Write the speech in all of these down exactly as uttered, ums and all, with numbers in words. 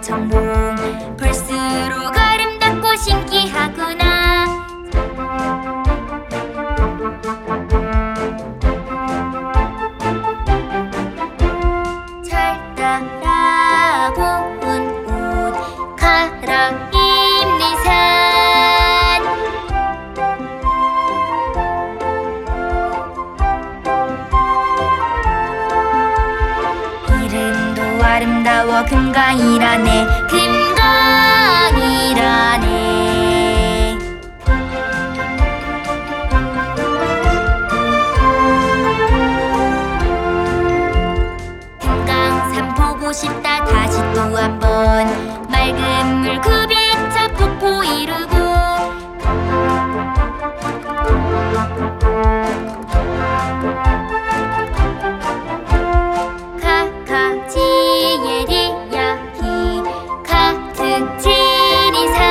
천봉 볼수록 아름답고 신기하구나. 잘 따라 고운 옷 갈아입는 산. 이름도 아름다워 금강이라네. 금강이라네. 금강산 보고 싶다. 다시 또 한번 맑은 물 그 빛차 폭포 이루고 가가지의 이야기 가득 지리산.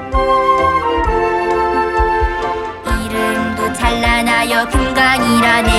이름도 찬란하여 금강이라네.